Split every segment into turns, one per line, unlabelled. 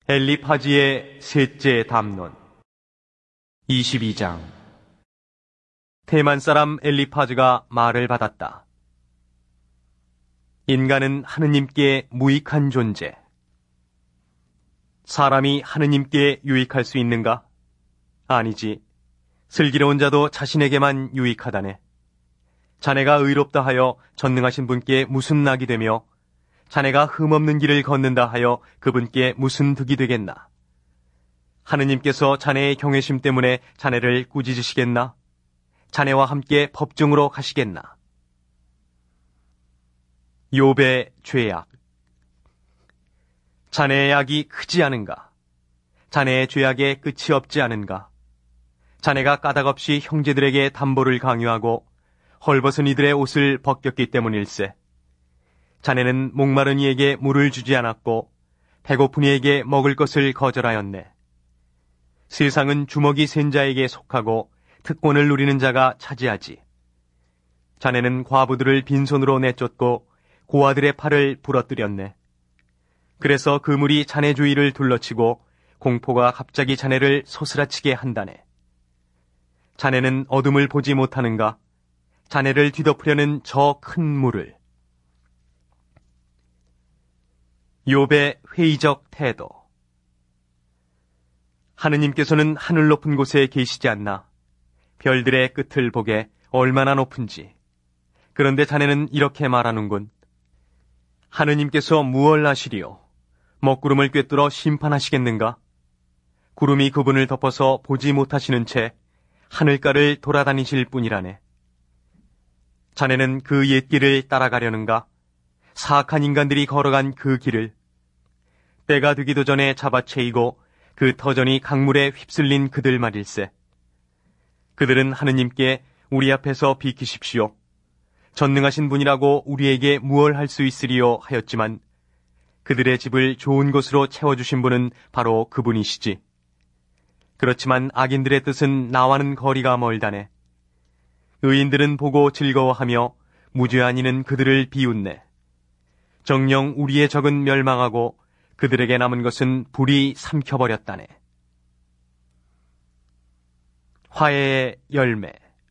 엘리파지의 셋째 담론 22장. 테만 사람 엘리파즈가 말을 받았다. 인간은 하느님께 무익한 존재. 사람이 하느님께 유익할 수 있는가? 아니지. 슬기로운 자도 자신에게만 유익하다네. 자네가 의롭다 하여 전능하신 분께 무슨 낙이 되며 자네가 흠없는 길을 걷는다 하여 그분께 무슨 득이 되겠나? 하느님께서 자네의 경외심 때문에 자네를 꾸짖으시겠나? 자네와 함께 법정으로 가시겠나? 욥의 죄악. 자네의 악이 크지 않은가? 자네의 죄악에 끝이 없지 않은가? 자네가 까닭없이 형제들에게 담보를 강요하고 헐벗은 이들의 옷을 벗겼기 때문일세. 자네는 목마른 이에게 물을 주지 않았고 배고픈 이에게 먹을 것을 거절하였네. 세상은 주먹이 센 자에게 속하고 특권을 누리는 자가 차지하지. 자네는 과부들을 빈손으로 내쫓고 고아들의 팔을 부러뜨렸네. 그래서 그물이 자네 주위를 둘러치고 공포가 갑자기 자네를 소스라치게 한다네. 자네는 어둠을 보지 못하는가? 자네를 뒤덮으려는 저 큰 물을. 욥의 회의적 태도. 하느님께서는 하늘 높은 곳에 계시지 않나? 별들의 끝을 보게 얼마나 높은지. 그런데 자네는 이렇게 말하는군. 하느님께서 무얼 하시리요? 먹구름을 꿰뚫어 심판하시겠는가? 구름이 그분을 덮어서 보지 못하시는 채 하늘가를 돌아다니실 뿐이라네. 자네는 그 옛길을 따라가려는가? 사악한 인간들이 걸어간 그 길을. 때가 되기도 전에 잡아채이고 그 터전이 강물에 휩쓸린 그들 말일세. 그들은 하느님께 우리 앞에서 비키십시오. 전능하신 분이라고 우리에게 무얼 할 수 있으리요 하였지만 그들의 집을 좋은 것으로 채워주신 분은 바로 그분이시지. 그렇지만 악인들의 뜻은 나와는 거리가 멀다네. 의인들은 보고 즐거워하며 무죄한 이는 그들을 비웃네. 정녕 우리의 적은 멸망하고 그들에게 남은 것은 불이 삼켜버렸다네. 화해의 열매.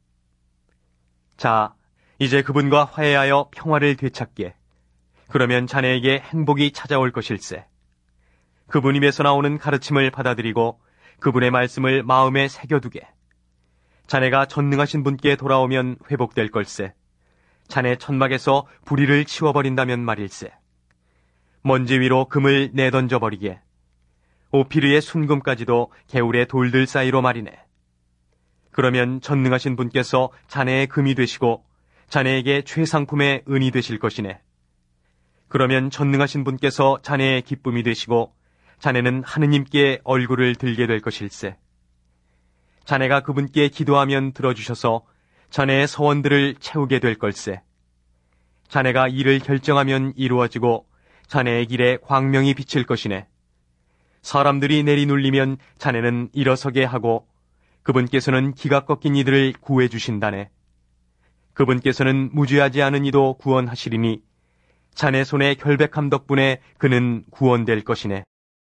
자, 이제 그분과 화해하여 평화를 되찾게. 그러면 자네에게 행복이 찾아올 것일세. 그분 입에서 나오는 가르침을 받아들이고 그분의 말씀을 마음에 새겨두게. 자네가 전능하신 분께 돌아오면 회복될 걸세. 자네 천막에서 불의를 치워버린다면 말일세. 먼지 위로 금을 내던져버리게. 오피르의 순금까지도 개울의 돌들 사이로 말이네. 그러면 전능하신 분께서 자네의 금이 되시고 자네에게 최상품의 은이 되실 것이네. 그러면 전능하신 분께서 자네의 기쁨이 되시고 자네는 하느님께 얼굴을 들게 될 것일세. 자네가 그분께 기도하면 들어주셔서 자네의 서원들을 채우게 될 걸세. 자네가 일을 결정하면 이루어지고 자네의 길에 광명이 비칠 것이네. 사람들이 내리눌리면 자네는 일어서게 하고 그분께서는 기가 꺾인 이들을 구해주신다네. 그분께서는 무죄하지 않은 이도 구원하시리니 자네 손의 결백함 덕분에 그는 구원될 것이네.